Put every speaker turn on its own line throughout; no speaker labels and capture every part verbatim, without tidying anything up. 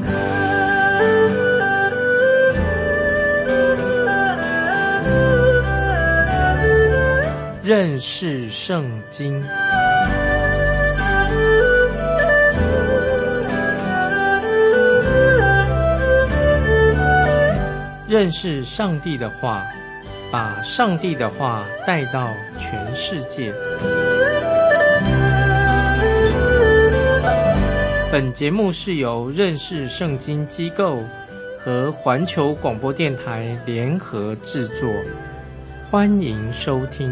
认识圣经。认识上帝的话，把上帝的话带到全世界。本节目是由认识圣经机构和环球广播电台联合制作，欢迎收听。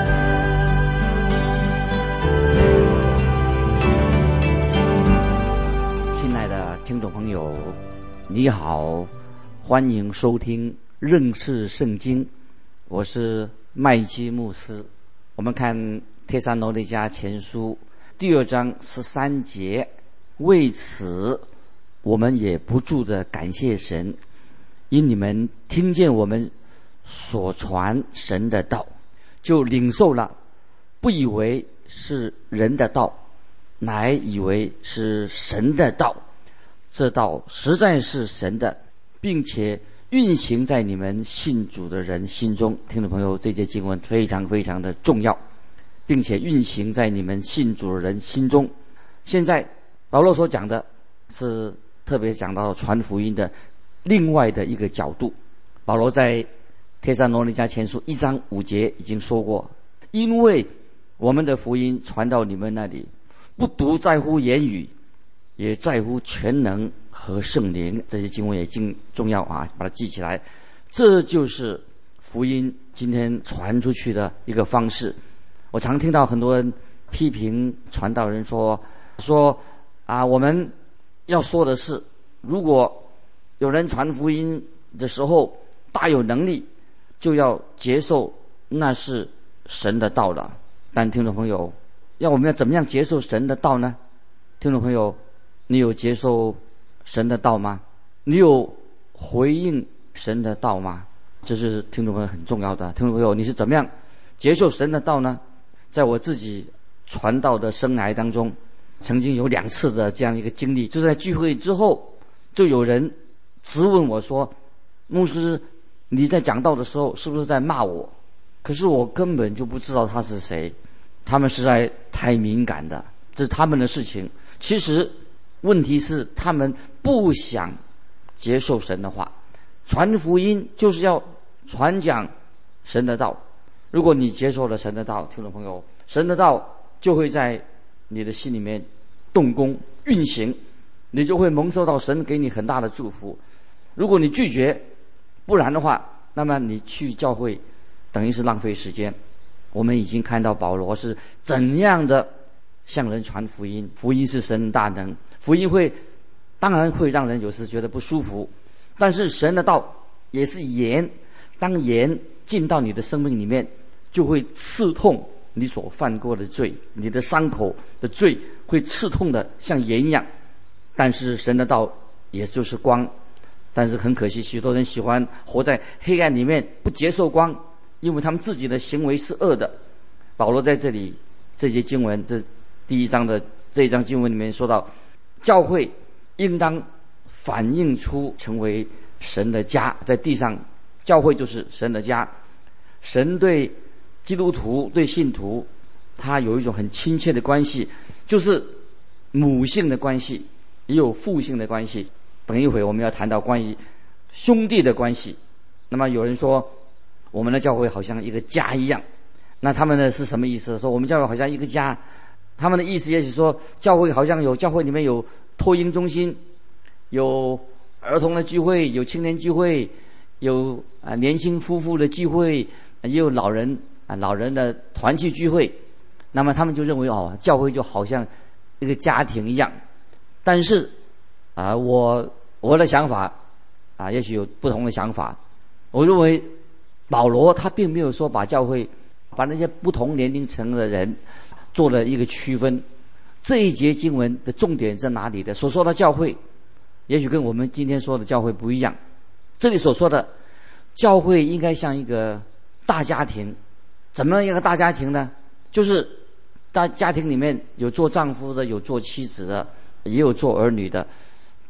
亲爱的听众朋友，你好，欢迎收听认识圣经，我是麦基牧师。我们看帖撒罗尼迦前书第二章十三节，为此我们也不住地感谢神，因你们听见我们所传神的道，就领受了，不以为是人的道，乃以为是神的道。这道实在是神的，并且运行在你们信主的人心中。听众朋友，这节经文非常非常的重要，并且运行在你们信主的人心中。现在保罗所讲的是特别讲到传福音的另外的一个角度。保罗在帖撒罗尼迦前书一章五节已经说过，因为我们的福音传到你们那里，不独在乎言语，也在乎全能和圣灵。这些经文也经重要啊，把它记起来。这就是福音今天传出去的一个方式。我常听到很多人批评传道人说说啊，我们要说的是，如果有人传福音的时候大有能力，就要接受那是神的道了。但听众朋友，要我们要怎么样接受神的道呢？听众朋友，你有接受神的道吗？你有回应神的道吗？这是听众朋友很重要的。听众朋友，你是怎么样接受神的道呢？在我自己传道的生涯当中，曾经有两次的这样一个经历，就是在聚会之后，就有人质问我说，牧师，你在讲道的时候是不是在骂我？可是我根本就不知道他是谁，他们实在太敏感的，这是他们的事情。其实问题是他们不想接受神的话。传福音就是要传讲神的道，如果你接受了神的道，听众朋友，神的道就会在你的心里面动工运行，你就会蒙受到神给你很大的祝福。如果你拒绝，不然的话，那么你去教会等于是浪费时间。我们已经看到保罗是怎样的向人传福音，福音是神的大能，福音会当然会让人有时觉得不舒服，但是神的道也是盐，当盐进到你的生命里面，就会刺痛你所犯过的罪，你的伤口的罪会刺痛的像盐一样。但是神的道也就是光，但是很可惜，许多人喜欢活在黑暗里面，不接受光，因为他们自己的行为是恶的。保罗在这里这节经文，这第一章的这一章经文里面说到，教会应当反映出成为神的家，在地上教会就是神的家。神对基督徒对信徒他有一种很亲切的关系，就是母性的关系，也有父性的关系。等一会我们要谈到关于兄弟的关系。那么有人说我们的教会好像一个家一样，那他们呢是什么意思？说我们教会好像一个家，他们的意思也许说教会好像有教会里面有托婴中心，有儿童的聚会，有青年聚会，有啊年轻夫妇的聚会，也有老人啊老人的团契聚会。那么他们就认为哦，教会就好像一个家庭一样。但是啊，我我的想法啊，也许有不同的想法。我认为保罗他并没有说把教会把那些不同年龄层的人做了一个区分。这一节经文的重点在哪里的？所说的教会也许跟我们今天说的教会不一样。这里所说的教会应该像一个大家庭。怎么样一个大家庭呢？就是大家庭里面有做丈夫的，有做妻子的，也有做儿女的，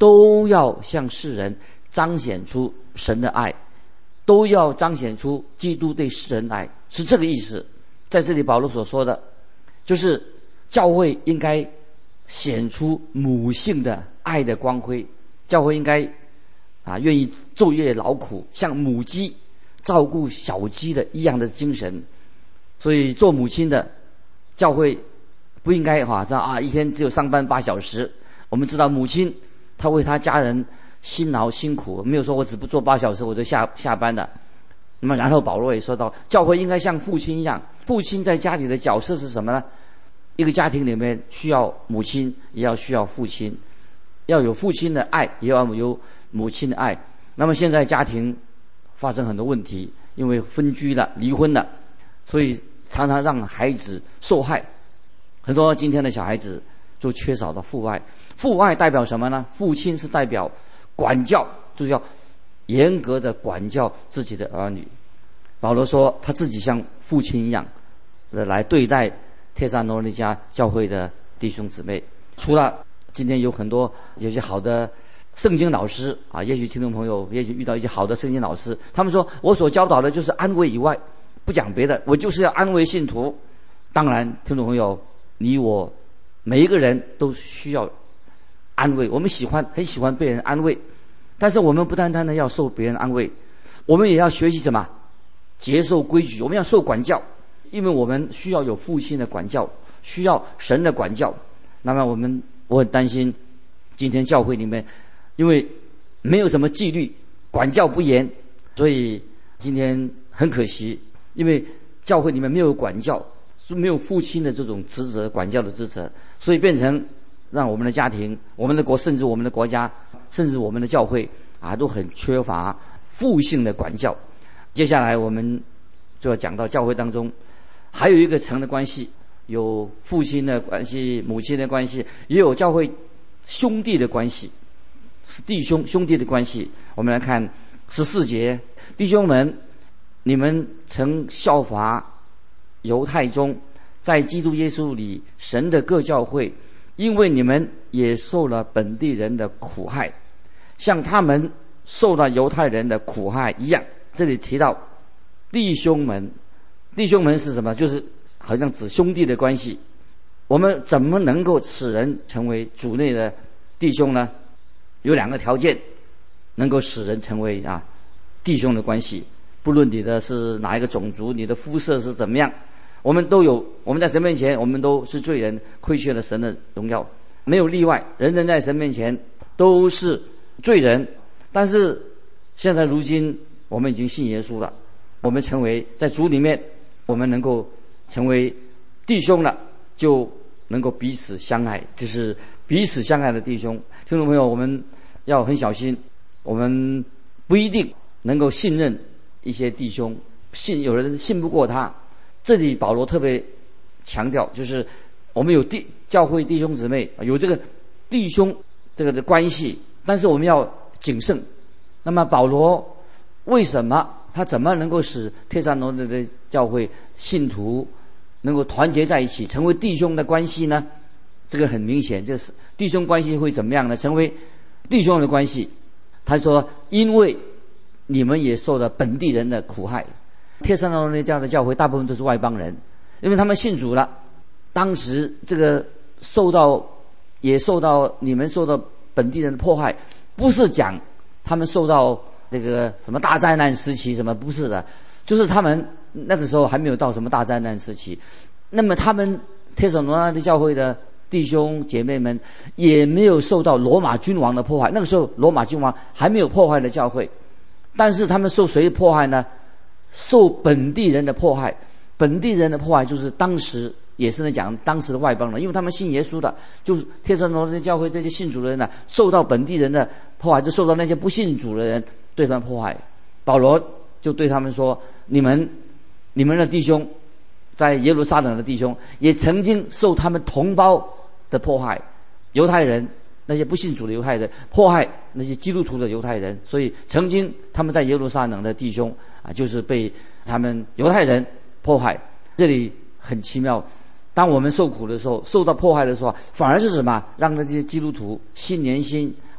都要向世人彰显出神的爱，都要彰显出基督对世人的爱，是这个意思。在这里保罗所说的就是教会应该显出母性的爱的光辉，教会应该啊愿意昼夜劳苦，像母鸡照顾小鸡的一样的精神。所以做母亲的教会不应该哈这啊一天只有上班八小时。我们知道母亲她为她家人辛劳辛苦，没有说我只不做八小时我就下下班了。那么然后保罗也说到，教会应该像父亲一样，父亲在家里的角色是什么呢？一个家庭里面需要母亲，也要需要父亲，要有父亲的爱，也要有母亲的爱。那么现在家庭发生很多问题，因为分居了、离婚了，所以常常让孩子受害。很多今天的小孩子就缺少了父爱。父爱代表什么呢？父亲是代表管教，就是要严格的管教自己的儿女。保罗说他自己像父亲一样的来对待帖撒罗尼迦教会的弟兄姊妹。除了今天有很多有些好的圣经老师啊，也许听众朋友也许遇到一些好的圣经老师，他们说我所教导的就是安慰以外，不讲别的，我就是要安慰信徒。当然听众朋友，你我每一个人都需要安慰，我们喜欢很喜欢被人安慰，但是我们不单单的要受别人安慰，我们也要学习什么？接受规矩，我们要受管教，因为我们需要有父亲的管教，需要神的管教。那么我们我很担心今天教会里面因为没有什么纪律，管教不严，所以今天很可惜，因为教会里面没有管教，没有父亲的这种职责，管教的职责，所以变成让我们的家庭、我们的国，甚至我们的国家，甚至我们的教会啊，都很缺乏父性的管教。接下来我们就要讲到教会当中还有一个层的关系，有父亲的关系、母亲的关系，也有教会兄弟的关系，是弟兄兄弟的关系。我们来看十四节，弟兄们，你们曾效法犹太中在基督耶稣里神的各教会，因为你们也受了本地人的苦害，像他们受到犹太人的苦害一样。这里提到弟兄们，弟兄们是什么？就是好像指兄弟的关系。我们怎么能够使人成为主内的弟兄呢？有两个条件能够使人成为啊弟兄的关系，不论你的是哪一个种族，你的肤色是怎么样，我们都有，我们在神面前我们都是罪人，亏缺了神的荣耀，没有例外，人人在神面前都是罪人。但是现在如今我们已经信耶稣了，我们成为在主里面，我们能够成为弟兄了，就能够彼此相爱，这是彼此相爱的弟兄。听众朋友，我们要很小心，我们不一定能够信任一些弟兄，信有人信不过他。这里保罗特别强调，就是我们有弟教会弟兄姊妹有这个弟兄这个的关系，但是我们要谨慎。那么保罗为什么他怎么能够使帖撒罗尼的教会信徒能够团结在一起，成为弟兄的关系呢？这个很明显，这是弟兄关系会怎么样呢？成为弟兄的关系。他说，因为你们也受了本地人的苦害。帖撒罗尼迦的教会大部分都是外邦人，因为他们信主了，当时这个受到也受到你们受到本地人的迫害，不是讲他们受到这个什么大灾难时期什么，不是的，就是他们那个时候还没有到什么大灾难时期。那么他们帖撒罗尼迦教会的弟兄姐妹们也没有受到罗马君王的迫害，那个时候罗马君王还没有破坏的教会，但是他们受谁迫害呢？受本地人的迫害。本地人的迫害就是当时也是在讲当时的外邦人，因为他们信耶稣的，就是帖撒罗尼迦教会这些信主的人呢，受到本地人的迫害，就受到那些不信主的人对他们迫害。保罗就对他们说，你们你们的弟兄在耶路撒冷的弟兄也曾经受他们同胞的迫害，犹太人那些不信主的犹太人迫害那些基督徒的犹太人，所以曾经他们在耶路撒冷的弟兄啊，就是被他们犹太人迫害。这里很奇妙，当我们受苦的时候，受到迫害的时候，反而是什么？让那些基督徒心连心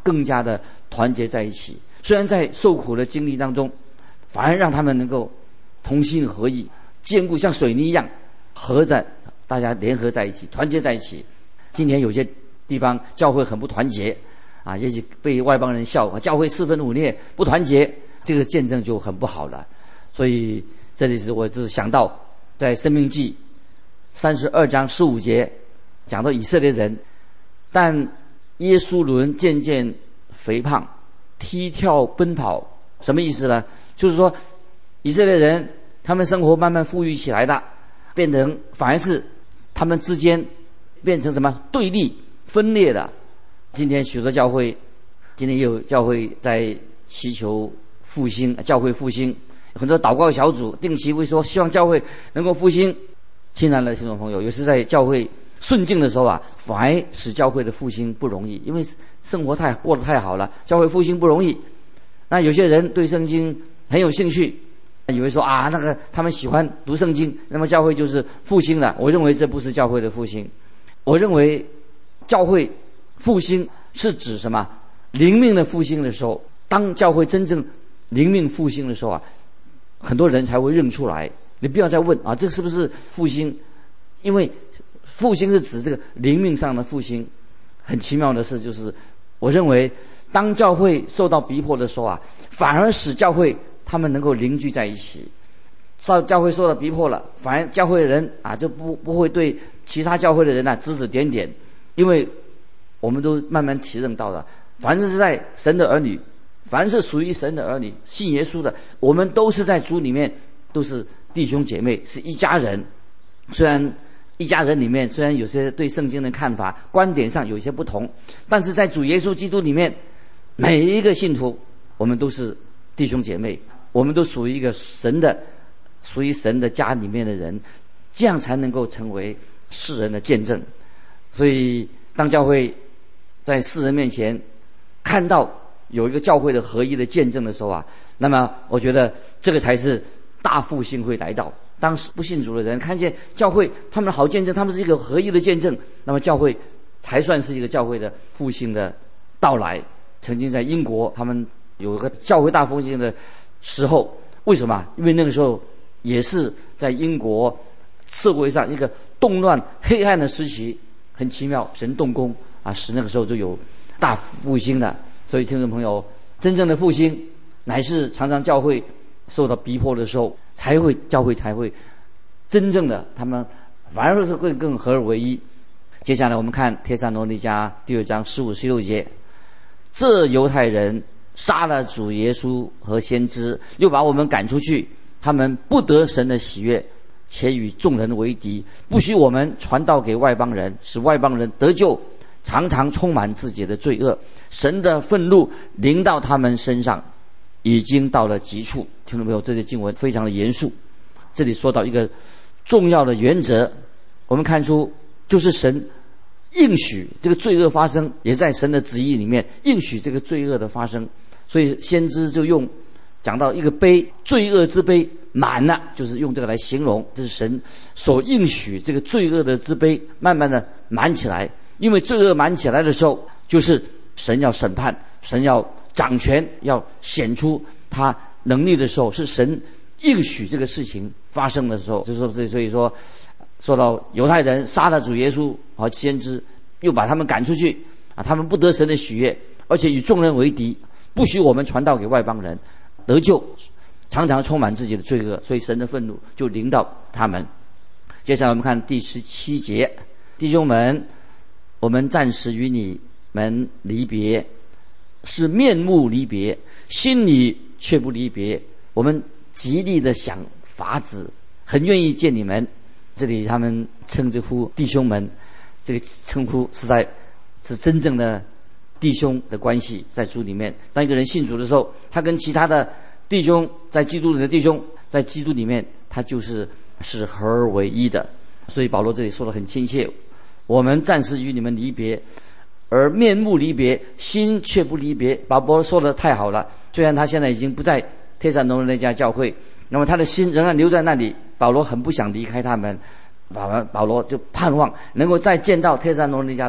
更加的团结在一起。虽然在受苦的经历当中，反而让他们能够同心合意，坚固像水泥一样合在大家联合在一起，团结在一起。今天有些地方教会很不团结啊，也许被外邦人笑话，教会四分五裂不团结，这个见证就很不好了。所以这里是我只想到在申命记三十二章十五节讲到以色列人，但耶稣伦渐渐肥胖，踢跳奔跑，什么意思呢？就是说以色列人他们生活慢慢富裕起来的，变成反而是他们之间变成什么对立分裂的。今天许多教会，今天也有教会在祈求复兴，教会复兴，很多祷告小组定期会说希望教会能够复兴。亲爱的听众朋友，有时在教会顺境的时候啊，反而使教会的复兴不容易，因为生活太过得太好了，教会复兴不容易。那有些人对圣经很有兴趣，以为说啊，那个他们喜欢读圣经，那么教会就是复兴了。我认为这不是教会的复兴。我认为教会复兴是指什么？灵命的复兴的时候，当教会真正灵命复兴的时候啊，很多人才会认出来。你不要再问啊，这是不是复兴？因为复兴是指这个灵命上的复兴。很奇妙的事就是，我认为当教会受到逼迫的时候啊，反而使教会他们能够凝聚在一起。受教会受到逼迫了，反而教会的人啊就不不会对其他教会的人啊指指点点，因为我们都慢慢体认到了，凡是在神的儿女，凡是属于神的儿女，信耶稣的，我们都是在主里面都是弟兄姐妹，是一家人。虽然一家人里面虽然有些对圣经的看法观点上有些不同，但是在主耶稣基督里面，每一个信徒我们都是弟兄姐妹，我们都属于一个神的属于神的家里面的人，这样才能够成为世人的见证。所以当教会在世人面前看到有一个教会的合一的见证的时候啊，那么我觉得这个才是大复兴会来到。当时不信主的人看见教会他们的好见证，他们是一个合一的见证，那么教会才算是一个教会的复兴的到来。曾经在英国他们有一个教会大复兴的时候，为什么？因为那个时候也是在英国社会上一个动乱黑暗的时期，很奇妙，神动工啊，使那个时候就有大复兴了。所以听众朋友，真正的复兴乃是常常教会受到逼迫的时候，才会教会才会真正的他们反而是会更合而为一。接下来我们看帖撒罗尼迦第二章十五十六节，这犹太人杀了主耶稣和先知，又把我们赶出去，他们不得神的喜悦，且与众人为敌，不许我们传道给外邦人，使外邦人得救，常常充满自己的罪恶，神的愤怒临到他们身上，已经到了极处。听众朋友，这些经文非常的严肃，这里说到一个重要的原则，我们看出就是神应许这个罪恶发生，也在神的旨意里面应许这个罪恶的发生。所以先知就用讲到一个杯，罪恶之杯满了，就是用这个来形容，这是神所应许这个罪恶的之杯慢慢的满起来。因为罪恶满起来的时候，就是神要审判，神要掌权，要显出他能力的时候，是神应许这个事情发生的时候。就是说，所以说说到犹太人杀了主耶稣和先知，又把他们赶出去啊，他们不得神的喜悦，而且与众人为敌，不许我们传道给外邦人得救，常常充满自己的罪恶，所以神的愤怒就临到他们。接下来我们看第十七节，弟兄们，我们暂时与你们离别，是面目离别，心里却不离别。我们极力的想法子，很愿意见你们。这里他们称之呼弟兄们，这个称呼是在是真正的弟兄的关系，在主里面。当一个人信主的时候，他跟其他的弟兄，在基督里的弟兄，在基督里面，他就是是合而为一的。所以保罗这里说得很亲切，我们暂时与你们离别，而面目离别，心却不离别。保罗说得太好了，虽然他现在已经不在帖撒罗尼迦教会，那么他的心仍然留在那里。保罗很不想离开他们，保保罗就盼望能够再见到帖撒罗尼迦的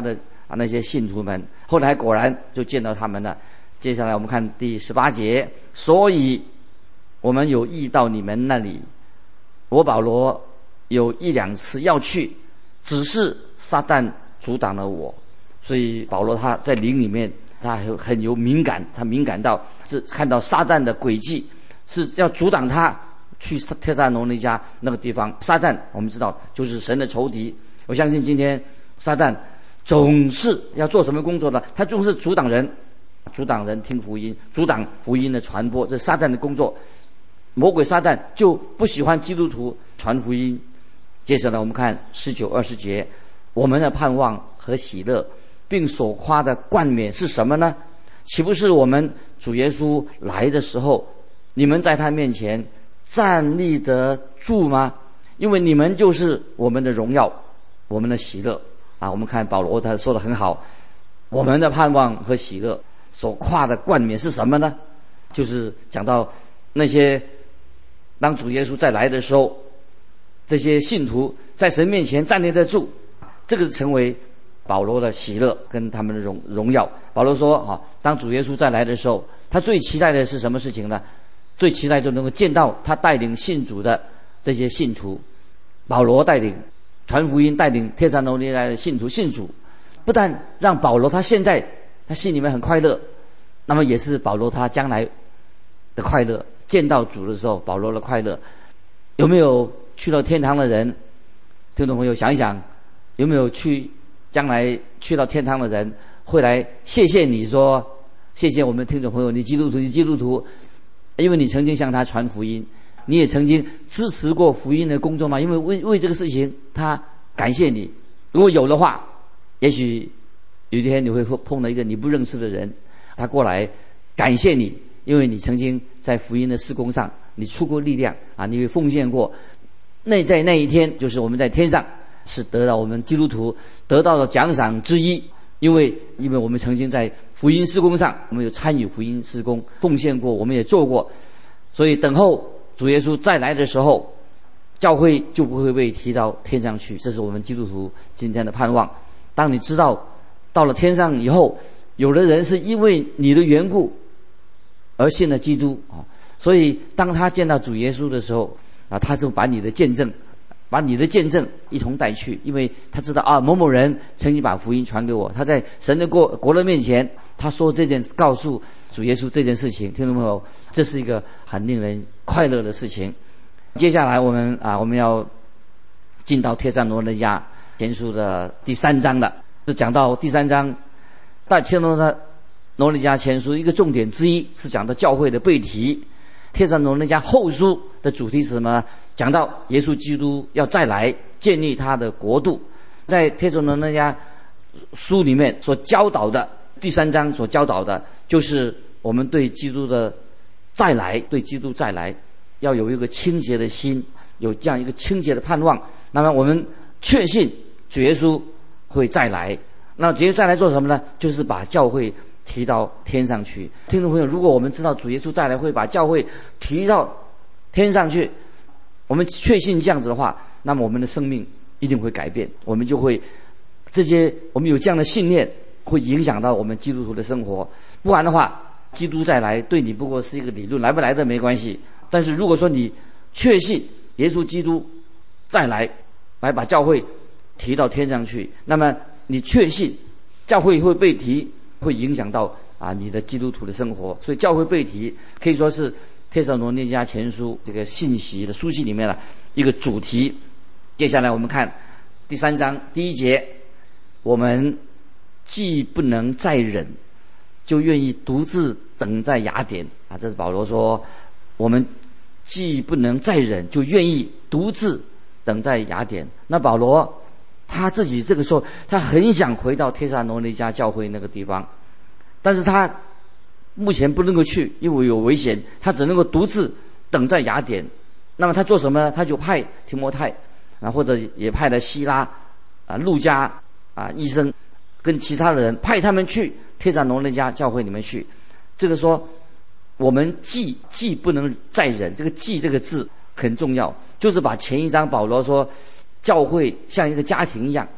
啊那些信徒们。后来果然就见到他们了。接下来我们看第十八节，所以我们有意到你们那里，我保罗有一两次要去，只是撒旦阻挡了我。所以保罗他在灵里面他很很有敏感，他敏感到是看到撒旦的诡计是要阻挡他去帖撒罗尼迦那个地方。撒旦我们知道就是神的仇敌，我相信今天撒旦总是要做什么工作呢？他总是阻挡人，阻挡人听福音，阻挡福音的传播，这是撒旦的工作。魔鬼撒旦就不喜欢基督徒传福音。接着呢，我们看十九二十节，我们的盼望和喜乐并所夸的冠冕是什么呢？岂不是我们主耶稣来的时候，你们在他面前站立得住吗？因为你们就是我们的荣耀，我们的喜乐啊！我们看保罗他说得很好，我们的盼望和喜乐所夸的冠冕是什么呢？就是讲到那些当主耶稣再来的时候，这些信徒在神面前站立得住，这个成为保罗的喜乐跟他们的荣荣耀。保罗说啊，当主耶稣再来的时候，他最期待的是什么事情呢？最期待就能够见到他带领信主的这些信徒。保罗带领传福音，带领帖撒罗尼迦的信徒信主，不但让保罗他现在他心里面很快乐，那么也是保罗他将来的快乐。见到主的时候，保罗的快乐。有没有去到天堂的人？听众朋友想一想，有没有去将来去到天堂的人会来谢谢你说，谢谢我们听众朋友，你基督徒，你基督徒，因为你曾经向他传福音，你也曾经支持过福音的工作吗？因为为为这个事情他感谢你。如果有的话，也许有一天你会碰到一个你不认识的人，他过来感谢你，因为你曾经在福音的事工上你出过力量啊，你会奉献过。那在那一天，就是我们在天上是得到我们基督徒得到的奖赏之一。因为因为我们曾经在福音事工上，我们有参与福音事工，奉献过，我们也做过，所以等候主耶稣再来的时候，教会就不会被提到天上去。这是我们基督徒今天的盼望。当你知道到了天上以后，有的人是因为你的缘故而信了基督啊，所以当他见到主耶稣的时候啊，他就把你的见证把你的见证一同带去，因为他知道啊，某某人曾经把福音传给我，他在神的国国的面前，他说这件告诉主耶稣这件事情。听众朋友，这是一个很令人快乐的事情。接下来我们啊，我们要进到帖撒罗尼迦前书的第三章了。是讲到第三章，在帖撒罗尼迦前书一个重点之一是讲到教会的背题。帖撒罗尼迦后书的主题是什么？讲到耶稣基督要再来建立他的国度。在帖撒罗尼迦书里面所教导的第三章所教导的就是我们对基督的再来，对基督再来要有一个清洁的心，有这样一个清洁的盼望。那么我们确信主耶稣会再来，那主耶稣再来做什么呢？就是把教会提到天上去。听众朋友，如果我们知道主耶稣再来会把教会提到天上去，我们确信这样子的话，那么我们的生命一定会改变。我们就会这些我们有这样的信念，会影响到我们基督徒的生活。不然的话，基督再来对你不过是一个理论，来不来的没关系。但是如果说你确信耶稣基督再来来把教会提到天上去，那么你确信教会会被提，会影响到啊你的基督徒的生活。所以教会被提可以说是帖撒罗尼迦前书这个信息的书信里面的一个主题。接下来我们看第三章第一节，我们既不能再忍，就愿意独自等在雅典啊。这是保罗说，我们既不能再忍，就愿意独自等在雅典。那保罗他自己这个时候他很想回到帖撒罗尼迦教会那个地方，但是他目前不能够去，因为有危险，他只能够独自等在雅典。那么他做什么呢？他就派提摩太啊，或者也派了希拉啊、路加啊医生跟其他的人，派他们去帖撒罗尼迦教会里面去。这个说我们既既不能再忍，这个既这个字很重要，就是把前一章保罗说教会像一个家庭一样，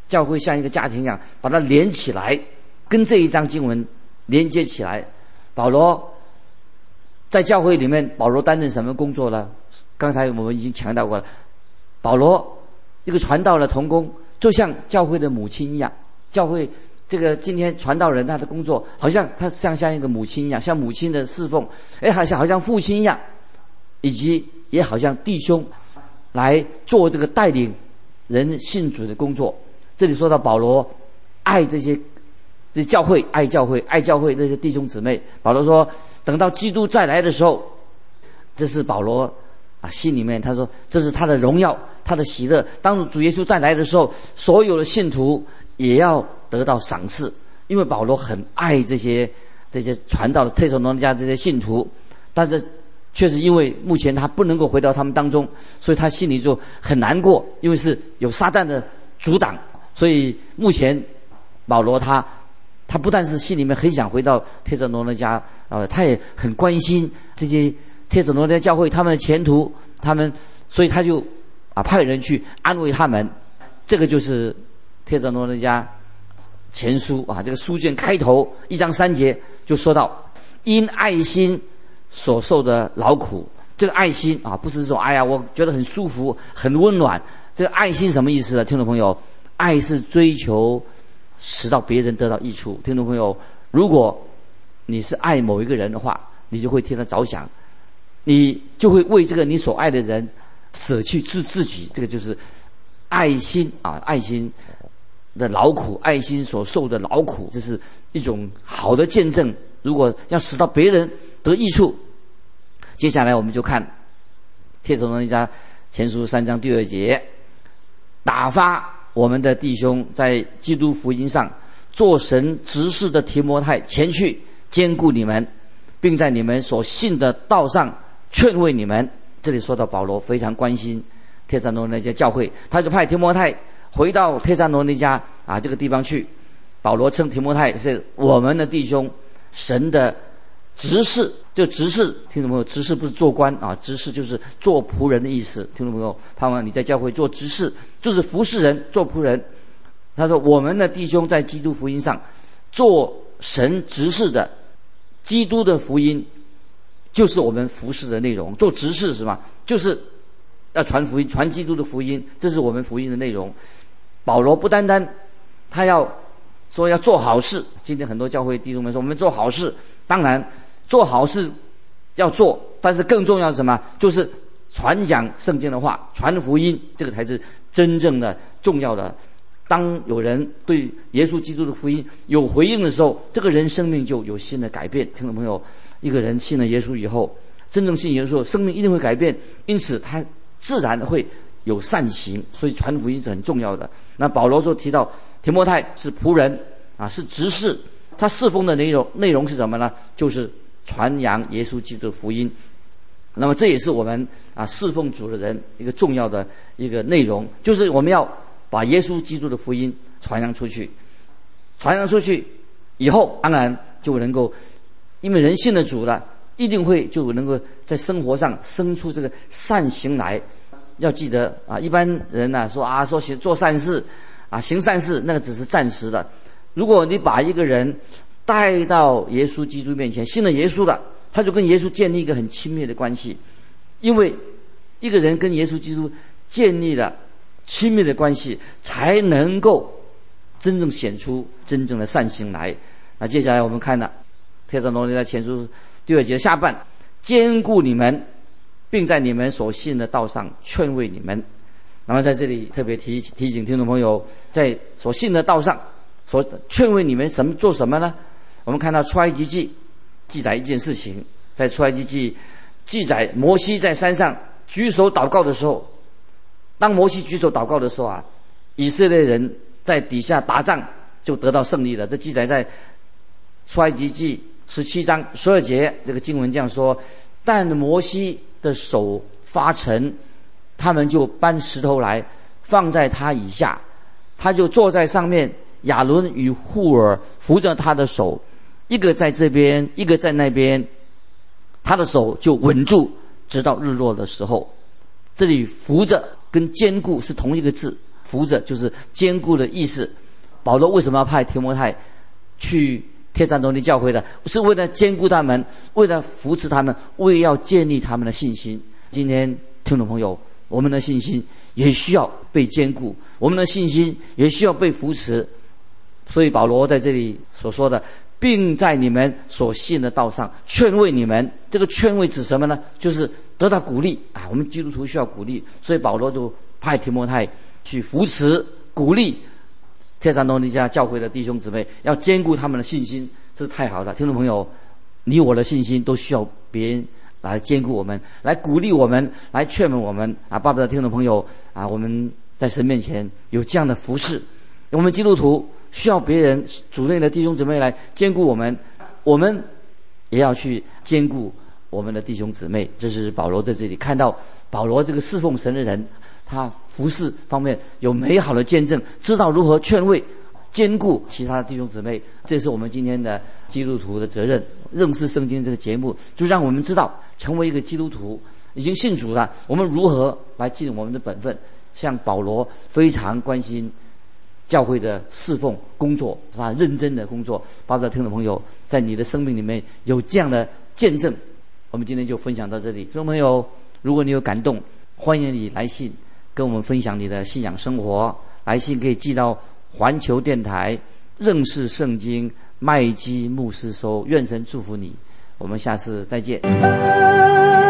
教会像一个家庭一样，把它连起来，跟这一章经文连接起来。保罗在教会里面，保罗担任什么工作呢？刚才我们已经强调过了，保罗一个传道的同工，就像教会的母亲一样。教会这个今天传道人他的工作，好像他像像一个母亲一样，像母亲的侍奉，哎，好像好像父亲一样，以及也好像弟兄来做这个带领人信主的工作。这里说到保罗爱这些这教会，爱教会，爱教会那些弟兄姊妹。保罗说，等到基督再来的时候，这是保罗啊心里面他说这是他的荣耀，他的喜乐。当主耶稣再来的时候，所有的信徒也要得到赏赐，因为保罗很爱这些这些传道的特撒罗尼迦这些信徒，但是确实因为目前他不能够回到他们当中，所以他心里就很难过，因为是有撒旦的阻挡。所以目前保罗他他不但是心里面很想回到特撒罗尼迦，呃，他也很关心这些特撒罗尼迦教会他们的前途，他们，所以他就啊派人去安慰他们。这个就是特撒罗尼迦前书啊，这个书卷开头一章三节就说到，因爱心所受的劳苦。这个爱心啊，不是说哎呀我觉得很舒服很温暖，这个爱心什么意思呢？听众朋友，爱是追求使到别人得到益处。听众朋友，如果你是爱某一个人的话，你就会替他着想，你就会为这个你所爱的人舍去自自己。这个就是爱心啊，爱心的劳苦，爱心所受的劳苦，这是一种好的见证。如果要使到别人得益处，接下来我们就看帖撒罗尼迦前书三章第二节，打发我们的弟兄在基督福音上做神执事的提摩太前去兼顾你们，并在你们所信的道上劝慰你们。这里说到保罗非常关心帖撒罗尼迦教会，他就派提摩太回到帖撒罗尼迦啊这个地方去。保罗称提摩太是我们的弟兄，神的执事。就执事，听众朋友，执事不是做官啊，执事就是做仆人的意思。听众朋友，盼望你在教会做执事，就是服侍人，做仆人。他说我们的弟兄在基督福音上做神执事的，基督的福音就是我们服侍的内容。做执事是吧？就是要传福音，传基督的福音，这是我们福音的内容。保罗不单单他要说要做好事，今天很多教会弟兄们说我们做好事，当然做好事要做，但是更重要的是什么？就是传讲圣经的话，传福音，这个才是真正的重要的。当有人对耶稣基督的福音有回应的时候，这个人生命就有新的改变。听众朋友，一个人信了耶稣以后，真正信耶稣，生命一定会改变，因此他自然会有善行，所以传福音是很重要的。那保罗说提到提摩太是仆人啊，是执事，他侍奉的内容内容是什么呢？就是传扬耶稣基督的福音。那么这也是我们啊侍奉主的人一个重要的一个内容，就是我们要把耶稣基督的福音传扬出去。传扬出去以后，当然就能够，因为人信了主了，一定会就能够在生活上生出这个善行来。要记得啊，一般人呢、啊、说啊说做善事啊行善事，那个只是暂时的。如果你把一个人带到耶稣基督面前，信了耶稣了，他就跟耶稣建立一个很亲密的关系。因为一个人跟耶稣基督建立了亲密的关系，才能够真正显出真正的善行来。那接下来我们看了帖撒罗尼迦前书第二节下半，兼顾你们，并在你们所信的道上劝慰你们。那么在这里特别提提醒听众朋友，在所信的道上所劝慰你们什么做什么呢？我们看到出埃及记记载一件事情，在出埃及记记载摩西在山上举手祷告的时候，当摩西举手祷告的时候啊，以色列人在底下打仗就得到胜利了。这记载在出埃及记十七章十二节，这个经文这样说：但摩西的手发沉，他们就搬石头来放在他以下，他就坐在上面，亚伦与户尔扶着他的手，一个在这边，一个在那边，他的手就稳住，直到日落的时候。这里扶着跟坚固是同一个字， 扶着就是坚固的意思。保罗为什么要派提摩太去帖撒罗尼教会的？是为了坚固他们，为了扶持他们，为了要建立他们的信心。今天听众朋友，我们的信心也需要被坚固，我们的信心也需要被扶持。所以保罗在这里所说的，并在你们所信的道上劝慰你们，这个劝慰指什么呢？就是得到鼓励啊！我们基督徒需要鼓励，所以保罗就派提摩太去扶持、鼓励帖撒罗尼迦教会的弟兄姊妹，要坚固他们的信心，这是太好了。听众朋友，你我的信心都需要别人来坚固我们，来鼓励我们，来劝勉我们啊！巴不得听众朋友啊，我们在神面前有这样的服事。我们基督徒需要别人主内的弟兄姊妹来坚固我们，我们也要去坚固我们的弟兄姊妹。这是保罗在这里看到保罗这个侍奉神的人，他服事方面有美好的见证，知道如何劝慰坚固其他的弟兄姊妹。这是我们今天的基督徒的责任。认识圣经这个节目就让我们知道，成为一个基督徒已经信主了，我们如何来尽我们的本分。像保罗非常关心教会的侍奉工作，是他认真的工作。巴不得听众朋友在你的生命里面有这样的见证。我们今天就分享到这里。听众朋友，如果你有感动，欢迎你来信跟我们分享你的信仰生活。来信可以寄到环球电台认识圣经麦基牧师收。愿神祝福你，我们下次再见。